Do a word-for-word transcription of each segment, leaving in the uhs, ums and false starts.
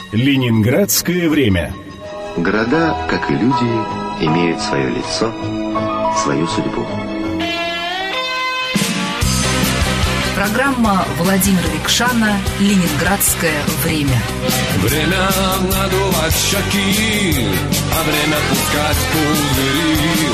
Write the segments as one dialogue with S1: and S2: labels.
S1: Ленинградское время.
S2: Города, как и люди, имеют свое лицо, свою судьбу.
S3: Программа Владимира Викшана «Ленинградское время».
S4: Время надувать щеки, а время пускать пузыри.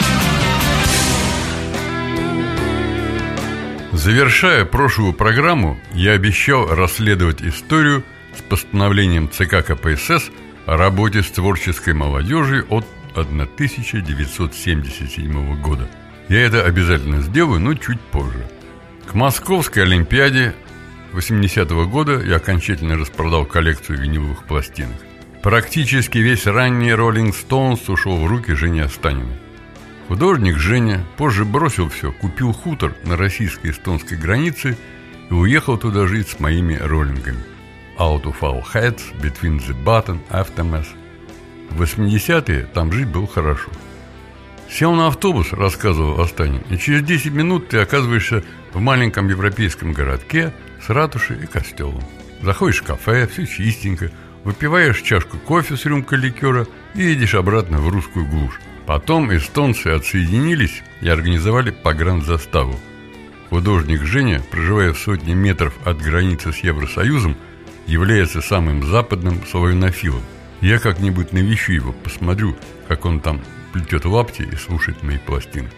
S5: Завершая прошлую программу, я обещал расследовать историю с постановлением ЦК КПСС о работе с творческой молодежью от тысяча девятьсот семьдесят седьмого года. Я это обязательно сделаю, но чуть позже. К Московской Олимпиаде восьмидесятого года я окончательно распродал коллекцию виниловых пластинок. Практически весь ранний Rolling Stones ушел в руки Жени Останиной. Художник Женя позже бросил все, купил хутор на российско-эстонской границе и уехал туда жить с моими роллингами. Out of Our Heads, Between the Button, Aftermath. В восьмидесятые там жить было хорошо. Сел на автобус, рассказывал Останин, и через десять минут ты оказываешься в маленьком европейском городке с ратушей и костелом. Заходишь в кафе, все чистенько, выпиваешь чашку кофе с рюмкой ликера и едешь обратно в русскую глушь. Потом эстонцы отсоединились и организовали погранзаставу. Художник Женя, проживая в сотне метров от границы с Евросоюзом, является самым западным славянофилом. Я как-нибудь навещу его, посмотрю, как он там плетет лапти и слушает мои пластинки.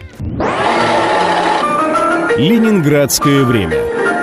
S1: Ленинградское время.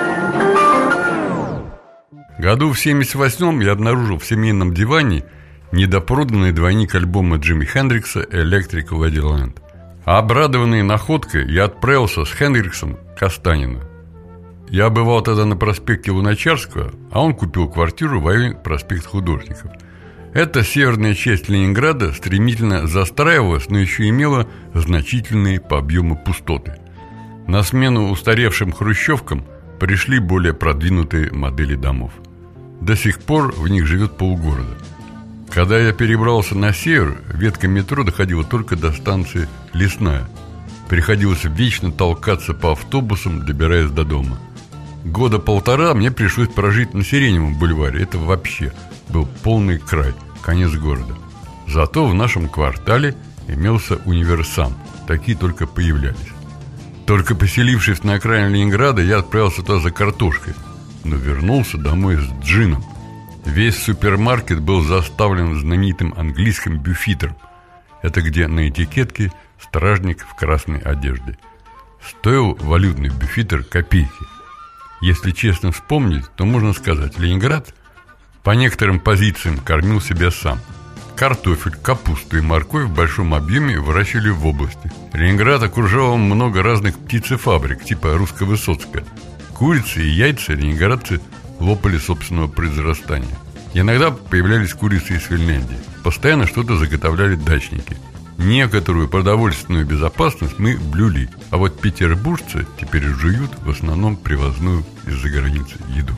S5: Году в семьдесят восьмом я обнаружил в семейном диване недопроданный двойник альбома Джимми Хендрикса «Electric Ladyland». Обрадованный находкой, я отправился с Хендриксом к Останину. Я бывал тогда на проспекте Луначарского, а он купил квартиру в районе проспект Художников. Эта северная часть Ленинграда стремительно застраивалась, но еще имела значительные по объему пустоты. На смену устаревшим хрущевкам пришли более продвинутые модели домов. До сих пор в них живет полгорода. Когда я перебрался на север, ветка метро доходила только до станции Лесная. Приходилось вечно толкаться по автобусам, добираясь до дома. Года полтора мне пришлось прожить на Сиреневом бульваре. Это вообще был полный край, конец города. Зато в нашем квартале имелся универсам. Такие только появлялись. Только поселившись на окраине Ленинграда, я отправился туда за картошкой, но вернулся домой с джином. Весь супермаркет был заставлен знаменитым английским бюфетером. Это где на этикетке стражник в красной одежде. Стоил валютный бюфетер копейки. Если честно вспомнить, то можно сказать, Ленинград по некоторым позициям кормил себя сам. Картофель, капусту и морковь в большом объеме выращивали в области. Ленинград окружало много разных птицефабрик, типа русско-высоцкая. Курицы и яйца ленинградцы лопали собственного произрастания. Иногда появлялись курицы из Финляндии. Постоянно что-то заготовляли дачники. Некоторую продовольственную безопасность мы блюли. А вот петербуржцы теперь жуют в основном привозную из-за границы еду.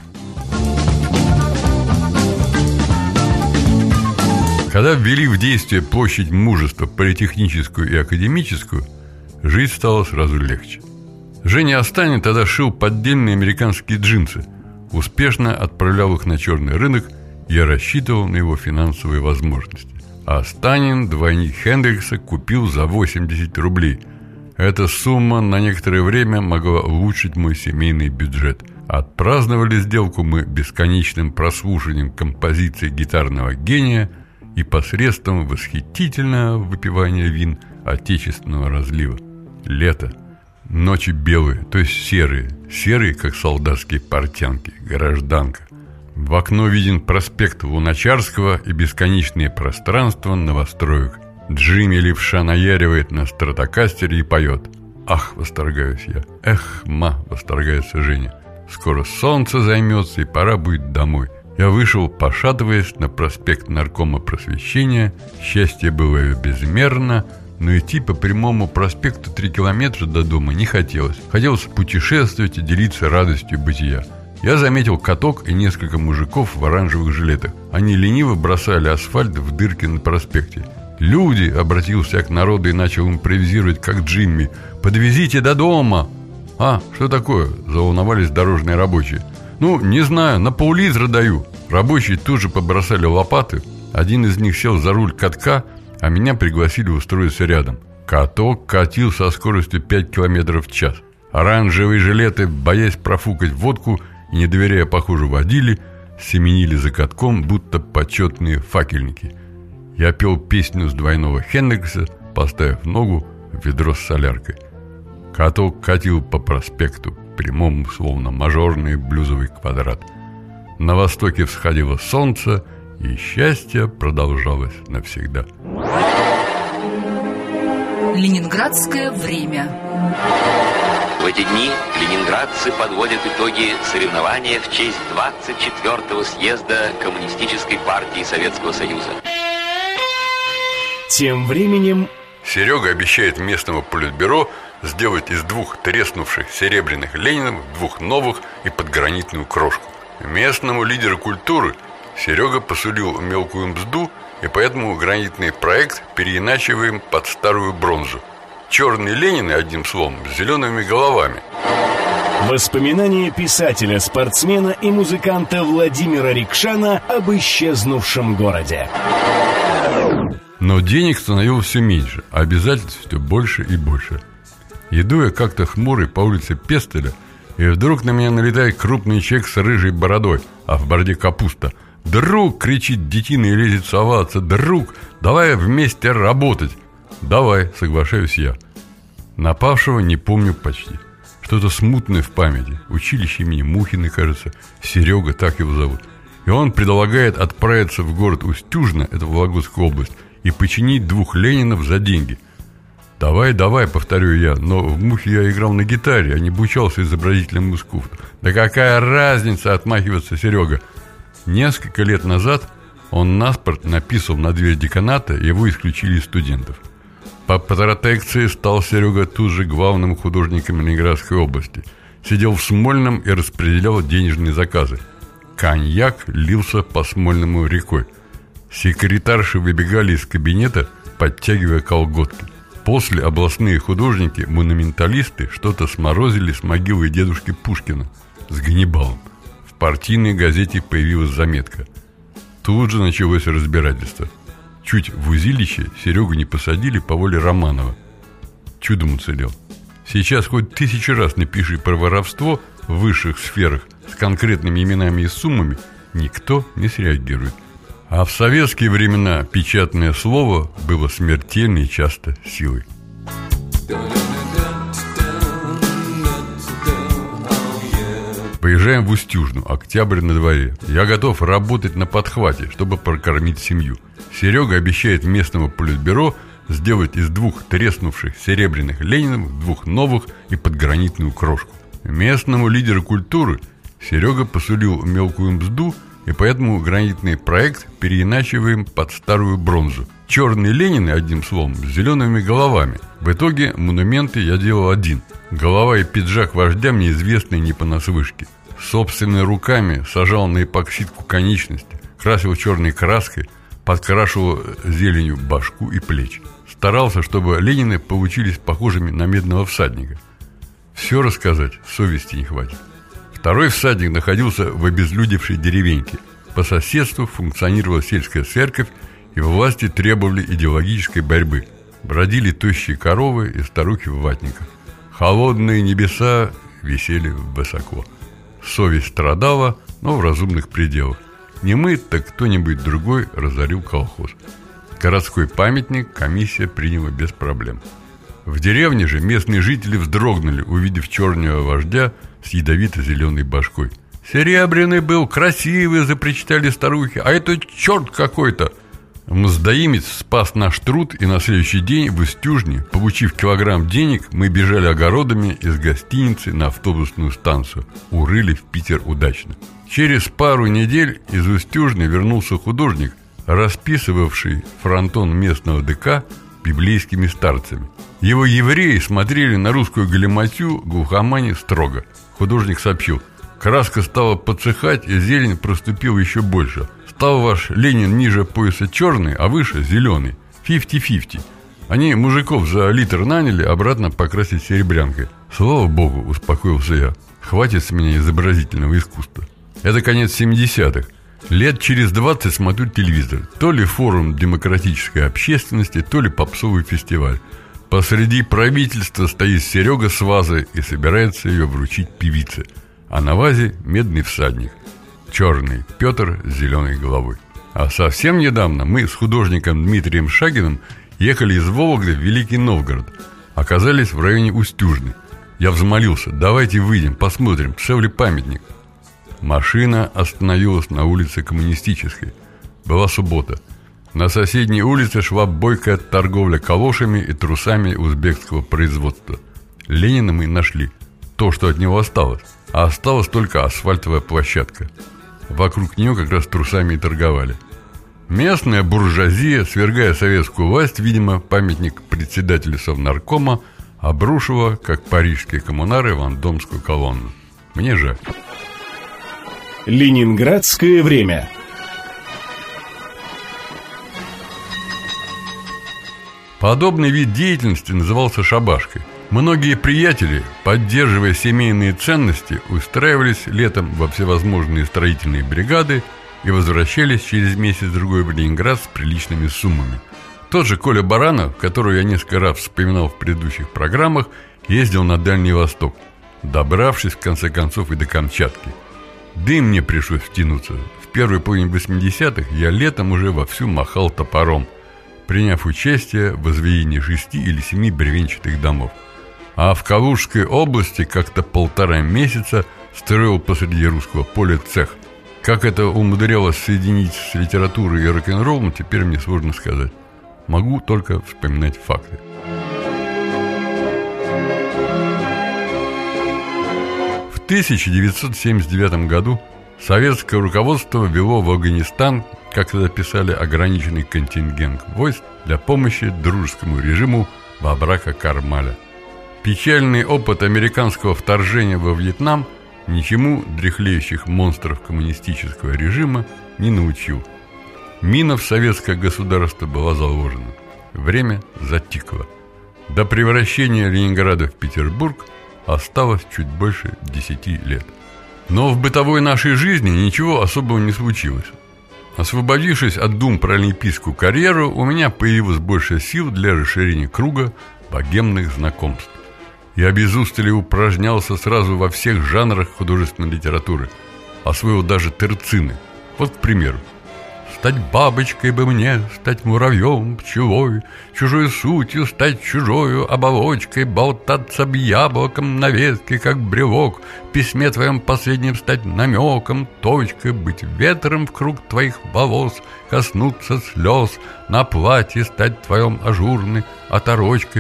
S5: Когда ввели в действие площадь Мужества, политехническую и академическую, жизнь стала сразу легче. Женя Останин тогда шил поддельные американские джинсы, успешно отправлял их на черный рынок. Я рассчитывал на его финансовые возможности. А Останин двойник Хендрикса купил за восемьдесят рублей. Эта сумма на некоторое время могла улучшить мой семейный бюджет. Отпраздновали сделку мы бесконечным прослушиванием композиции гитарного гения и посредством восхитительного выпивания вин отечественного разлива. Лето. Ночи белые, то есть серые. Серые, как солдатские портянки. Гражданка. В окно виден проспект Луначарского и бесконечные пространства новостроек. Джимми левша наяривает на стратокастере и поет. Ах, восторгаюсь я. Эх, ма, восторгается Женя. Скоро солнце займется и пора будет домой. Я вышел, пошатываясь, на проспект Наркома Просвещения. Счастье было безмерно, но идти по прямому проспекту три километра до дома не хотелось. Хотелось путешествовать и делиться радостью бытия. Я заметил каток и несколько мужиков в оранжевых жилетах. Они лениво бросали асфальт в дырки на проспекте. «Люди!» — обратился я к народу и начал импровизировать, как Джимми. «Подвезите до дома!» «А, что такое?» — заволновались дорожные рабочие. Ну, не знаю, на пол-литра даю. Рабочие тут же побросали лопаты. Один из них сел за руль катка, а меня пригласили устроиться рядом. Каток катил со скоростью пять километров в час. Оранжевые жилеты, боясь профукать водку и не доверяя, похоже, водили, семенили за катком, будто почетные факельники. Я пел песню с двойного Хендрикса, поставив ногу в ведро с соляркой. Каток катил по проспекту, прямому, словно мажорный блюзовый квадрат. На востоке всходило солнце, и счастье продолжалось навсегда.
S3: Ленинградское время.
S6: В эти дни ленинградцы подводят итоги соревнования в честь двадцать четвёртого съезда Коммунистической партии Советского Союза.
S1: Тем временем
S5: Серега обещает местному политбюро сделать из двух треснувших серебряных Ленинов двух новых и подгранитную крошку. Местному лидеру культуры Серега посулил мелкую мзду, и поэтому гранитный проект переиначиваем под старую бронзу. Черные Ленины, одним словом, с зелеными головами.
S1: воспоминания писателя, спортсмена и музыканта Владимира Рикшана об исчезнувшем городе.
S5: Но денег становилось все меньше, а обязательств все больше и больше. Иду я как-то хмурый по улице Пестеля, и вдруг на меня налетает крупный человек с рыжей бородой, а в бороде капуста. «Друг!» — кричит детина и лезет соваться. «Друг! Давай вместе работать!» «Давай!» — соглашаюсь я. Напавшего не помню почти. Что-то смутное в памяти. Училище имени Мухиной, кажется. Серега, так его зовут. И он предлагает отправиться в город Устюжно, это Вологодская область, и починить двух Ленинов за деньги. «Давай, давай», — повторю я, но в Мухе я играл на гитаре, а не обучался изобразительному искусству. «Да какая разница?» — отмахивается Серега. Несколько лет назад он наспорт написал на дверь деканата, и его исключили из студентов. По протекции стал Серега тут же главным художником Ленинградской области. Сидел в Смольном и распределял денежные заказы. Коньяк лился по Смольному рекой. Секретарши выбегали из кабинета, подтягивая колготки. После областные художники, монументалисты, что-то сморозили с могилы дедушки Пушкина с Ганнибалом. В партийной газете появилась заметка. Тут же началось разбирательство. Чуть в узилище Серегу не посадили по воле Романова. Чудом уцелел. Сейчас хоть тысячи раз напиши про воровство в высших сферах с конкретными именами и суммами, никто не среагирует. А в советские времена печатное слово было смертельной и часто силой. Поезжаем в Устюжну, октябрь на дворе. Я готов работать на подхвате, чтобы прокормить семью. Серега обещает местному политбюро сделать из двух треснувших серебряных Ленинов двух новых и подгранитную крошку. Местному лидеру культуры Серега посулил мелкую мзду, и поэтому гранитный проект переиначиваем под старую бронзу. Черные Ленины, одним словом, с зелеными головами. В итоге монументы я делал один. Голова и пиджак вождя мне известны не понаслышке. Собственными руками сажал на эпоксидку конечности, красил черной краской, подкрашивал зеленью башку и плечи. Старался, чтобы Ленины получились похожими на медного всадника. Все рассказать совести не хватит. Второй всадник находился в обезлюдевшей деревеньке. По соседству функционировала сельская церковь, и власти требовали идеологической борьбы. Бродили тощие коровы и старухи в ватниках. Холодные небеса висели высоко. Совесть страдала, но в разумных пределах. Не мы, так кто-нибудь другой разорил колхоз. Городской памятник комиссия приняла без проблем. В деревне же местные жители вздрогнули, увидев черного вождя с ядовито-зеленой башкой. «Серебряный был, красивый!» — запричитали старухи. «А это черт какой-то!» Мздоимец спас наш труд, и на следующий день в Устюжне, получив килограмм денег, мы бежали огородами из гостиницы на автобусную станцию. Урыли в Питер удачно. Через пару недель из Устюжны вернулся художник, расписывавший фронтон местного ДК библейскими старцами. Его евреи смотрели на русскую галиматью глухомани строго. Художник сообщил: краска стала подсыхать, и зелень проступила еще больше. Стал ваш Ленин ниже пояса черный, а выше зеленый. Фифти-фифти. Они мужиков за литр наняли обратно покрасить серебрянкой. Слава богу, успокоился я. Хватит с меня изобразительного искусства. Это конец семидесятых. Лет через двадцать смотрю телевизор. То ли форум демократической общественности, то ли попсовый фестиваль. Посреди правительства стоит Серега с вазой и собирается ее вручить певице. А на вазе медный всадник. Черный Петр с зеленой головой. А совсем недавно мы с художником Дмитрием Шагиным ехали из Вологды в Великий Новгород. Оказались в районе Устюжны. Я взмолился: давайте выйдем, посмотрим, цел ли памятник. Машина остановилась на улице Коммунистической. Была суббота. На соседней улице шла бойкая торговля калошами и трусами узбекского производства. Ленина мы нашли. То, что от него осталось. А осталась только асфальтовая площадка. Вокруг нее как раз трусами и торговали. Местная буржуазия, свергая советскую власть, видимо, памятник председателю Совнаркома обрушила, как парижские коммунары, Вандомскую колонну. Мне жаль.
S1: Ленинградское время.
S5: Подобный вид деятельности назывался шабашкой. Многие приятели, поддерживая семейные ценности, устраивались летом во всевозможные строительные бригады и возвращались через месяц-другой в Ленинград с приличными суммами. Тот же Коля Баранов, которого я несколько раз вспоминал в предыдущих программах, ездил на Дальний Восток, добравшись в конце концов и до Камчатки. Да и мне пришлось втянуться. В первой половине восьмидесятых я летом уже вовсю махал топором, приняв участие в возведении шести или семи бревенчатых домов. А в Калужской области как-то полтора месяца строил посреди русского поля цех. Как это умудрялось соединить с литературой и рок-н-роллом, теперь мне сложно сказать. Могу только вспоминать факты. В тысяча девятьсот семьдесят девятом году советское руководство ввело в Афганистан, как это писали, ограниченный контингент войск для помощи дружескому режиму Бабрака Кармаля. Печальный опыт американского вторжения во Вьетнам ничему дряхлеющих монстров коммунистического режима не научил. Мина в советское государство была заложена. Время затикло. До превращения Ленинграда в Петербург осталось чуть больше десяти лет. Но в бытовой нашей жизни ничего особого не случилось. Освободившись от дум про олимпийскую карьеру, у меня появилось больше сил для расширения круга богемных знакомств. Я без устали упражнялся сразу во всех жанрах художественной литературы. Освоил даже терцины. Вот, к примеру: стать бабочкой бы мне, стать муравьем, пчелой, чужой сутью стать чужою оболочкой, болтаться б яблоком на ветке, как брелок, в письме твоем последнем стать намеком, точкой, быть ветром в круг твоих волос, коснуться слез, на платье стать твоем ажурной оторочкой.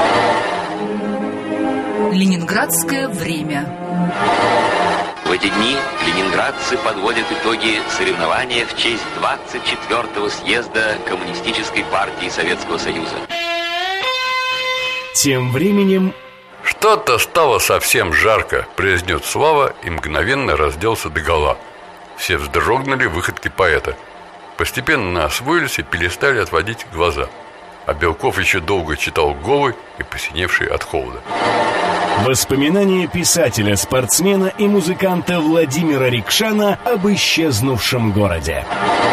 S3: Ленинградское время.
S6: В эти дни ленинградцы подводят итоги соревнования в честь двадцать четвёртого съезда Коммунистической партии Советского Союза.
S1: Тем временем...
S5: «Что-то стало совсем жарко», — произнес Слава и мгновенно разделся догола. Все вздрогнули выходки поэта. Постепенно освоились и перестали отводить глаза. А Белков еще долго читал голый и посиневший от холода.
S1: Воспоминания писателя, спортсмена и музыканта Владимира Рикшана об исчезнувшем городе.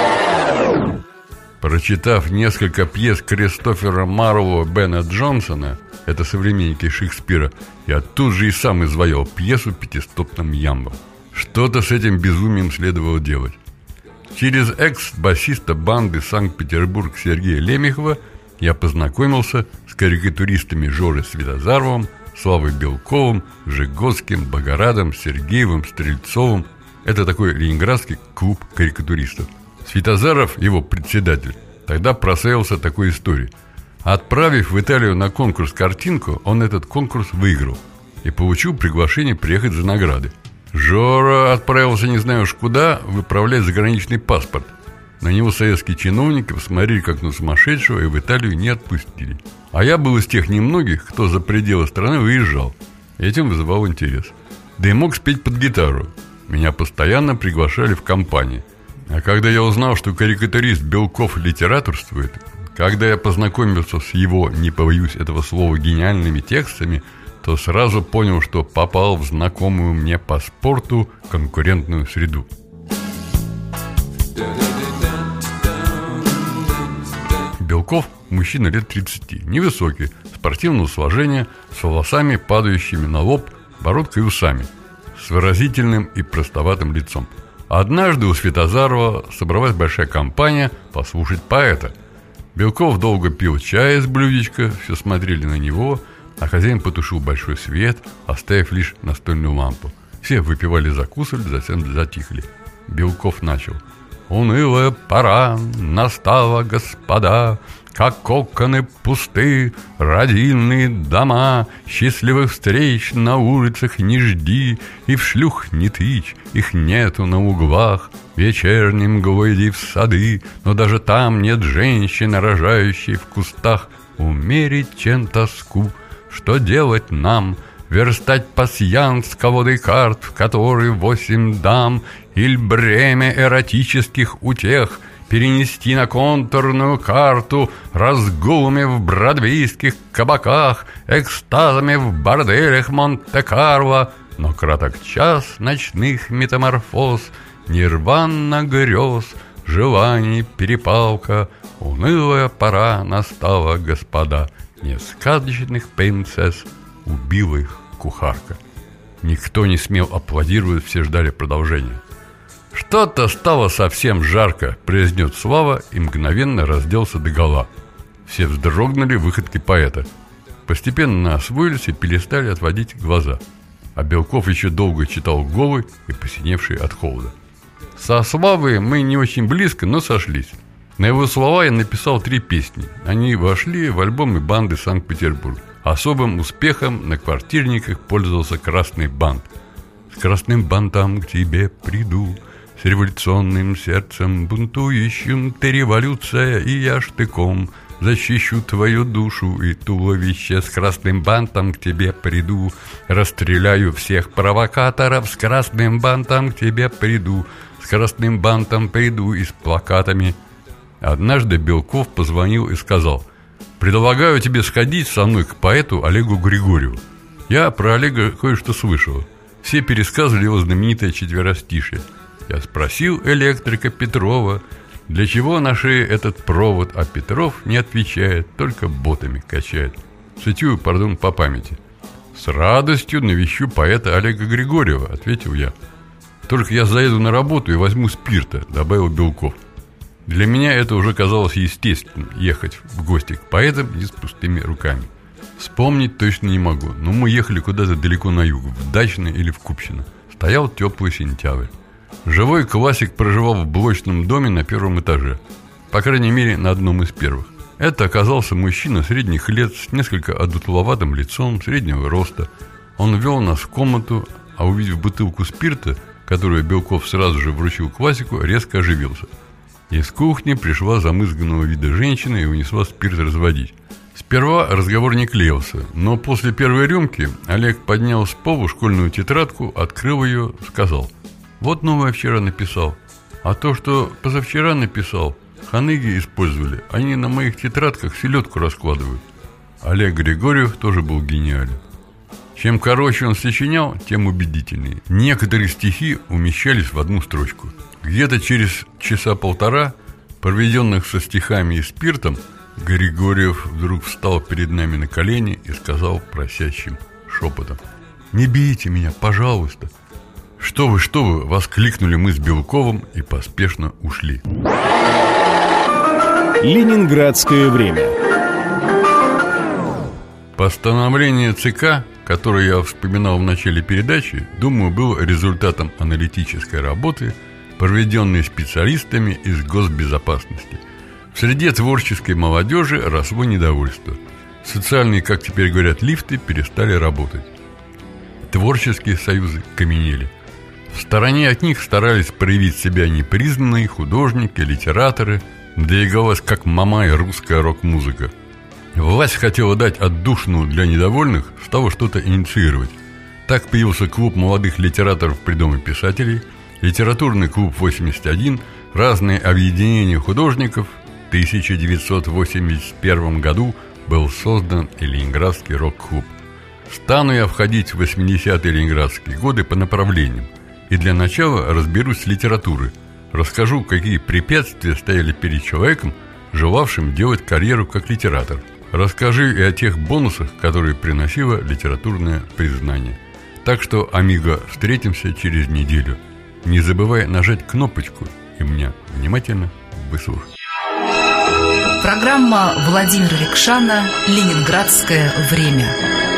S5: Прочитав несколько пьес Кристофера Марлоу, Бена Джонсона, это современники Шекспира, я тут же и сам изваял пьесу пятистопным ямбом. Что-то с этим безумием следовало делать. Через экс-басиста банды Санкт-Петербург Сергея Лемехова я познакомился с карикатуристами Жорой Светозаровым, Славой Белковым, Жигоцким, Богорадом, Сергеевым, Стрельцовым. Это такой ленинградский клуб карикатуристов. Светозаров, его председатель, тогда прославился такой историей. Отправив в Италию на конкурс картинку, он этот конкурс выиграл и получил приглашение приехать за награды. Жора отправился не знаю уж куда выправлять заграничный паспорт. На него советские чиновники посмотрели как на сумасшедшего и в Италию не отпустили. А я был из тех немногих, кто за пределы страны выезжал. Этим вызывал интерес. Да и мог спеть под гитару. Меня постоянно приглашали в компании. А когда я узнал, что карикатурист Белков литературствует, когда я познакомился с его, не побоюсь этого слова, гениальными текстами, то сразу понял, что попал в знакомую мне по спорту конкурентную среду. Белков – мужчина лет тридцати, невысокий, спортивного сложения, с волосами, падающими на лоб, бородкой и усами, с выразительным и простоватым лицом. Однажды у Светозарова собралась большая компания послушать поэта. Белков долго пил чай из блюдечка, все смотрели на него, а хозяин потушил большой свет, оставив лишь настольную лампу. Все выпивали, закусывали, затем затихли. Белков начал: «Унылая пора настала, господа, как оконы пусты, родильные дома, счастливых встреч на улицах не жди, и в шлюх не тычь, их нету на углах, вечерним мглой иди в сады, но даже там нет женщины, рожающей в кустах. Умерить чем тоску, что делать нам? Верстать пасьянс с колодой карт, в которой восемь дам, или бремя эротических утех перенести на контурную карту, разгулами в бродвейских кабаках, экстазами в борделях Монте-Карло. Но краток час ночных метаморфоз, нирвана грез, желаний перепалка. Унылая пора настала, господа, не сказочных принцесс убила их кухарка». Никто не смел аплодировать, все ждали продолжения. «Что-то стало совсем жарко», — произнес Слава и мгновенно разделся догола. Все вздрогнули выходки поэта. Постепенно освоились и перестали отводить глаза. А Белков еще долго читал голый и посиневший от холода. Со Славой мы не очень близко, но сошлись. На его слова я написал три песни. Они вошли в альбомы банды «Санкт-Петербург». Особым успехом на квартирниках пользовался «Красный бант». «С красным бантом к тебе приду, с революционным сердцем бунтующим, ты революция, и я штыком защищу твою душу и туловище. С красным бантом к тебе приду, расстреляю всех провокаторов. С красным бантом к тебе приду, с красным бантом приду и с плакатами». Однажды Белков позвонил и сказал: «Предлагаю тебе сходить со мной к поэту Олегу Григорьеву». Я про Олега кое-что слышал. Все пересказывали его знаменитое четверостишье. Я спросил электрика Петрова, для чего на шее этот провод, а Петров не отвечает, только ботами качает. Цитирую, пардон, по памяти. «С радостью навещу поэта Олега Григорьева», — ответил я. «Только я заеду на работу и возьму спирта», — добавил Белков. Для меня это уже казалось естественным — ехать в гости к поэтам и с пустыми руками. Вспомнить точно не могу, но мы ехали куда-то далеко на юг, в Дачное или в Купчино. Стоял теплый сентябрь. Живой классик проживал в блочном доме на первом этаже, по крайней мере, на одном из первых. Это оказался мужчина средних лет с несколько одутловатым лицом, среднего роста. Он ввел нас в комнату, а увидев бутылку спирта, которую Белков сразу же вручил классику, резко оживился. Из кухни пришла замызганного вида женщина и унесла спирт разводить. Сперва разговор не клеился, но после первой рюмки Олег поднял с пола школьную тетрадку, открыл ее, сказал: «Вот новое вчера написал. А то, что позавчера написал, ханыги использовали. Они на моих тетрадках селедку раскладывают». Олег Григорьев тоже был гениален. Чем короче он сочинял, тем убедительнее. Некоторые стихи умещались в одну строчку. Где-то через часа полтора, проведенных со стихами и спиртом, Григорьев вдруг встал перед нами на колени и сказал просящим шепотом: «Не бейте меня, пожалуйста». «Что вы, что вы!» — воскликнули мы с Белковым и поспешно ушли.
S1: Ленинградское время.
S5: Постановление ЦК, которое я вспоминал в начале передачи, думаю, было результатом аналитической работы, проведенной специалистами из госбезопасности. В среде творческой молодежи росло недовольство. Социальные, как теперь говорят, лифты перестали работать. Творческие союзы каменели. В стороне от них старались проявить себя непризнанные художники, литераторы, да игралась как мамай русская рок-музыка. Власть хотела дать отдушину для недовольных, стала что-то инициировать. Так появился клуб молодых литераторов при Доме писателей, литературный клуб восемьдесят один, разные объединения художников. В тысяча девятьсот восемьдесят первом году был создан и Ленинградский рок-клуб. Стану я входить в восьмидесятые ленинградские годы по направлениям, и для начала разберусь с литературой, расскажу, какие препятствия стояли перед человеком, желавшим делать карьеру как литератор. Расскажи и о тех бонусах, которые приносило литературное признание. Так что, амиго, встретимся через неделю. Не забывай нажать кнопочку и меня внимательно выслушать.
S3: Программа Владимира Рикшана «Ленинградское время».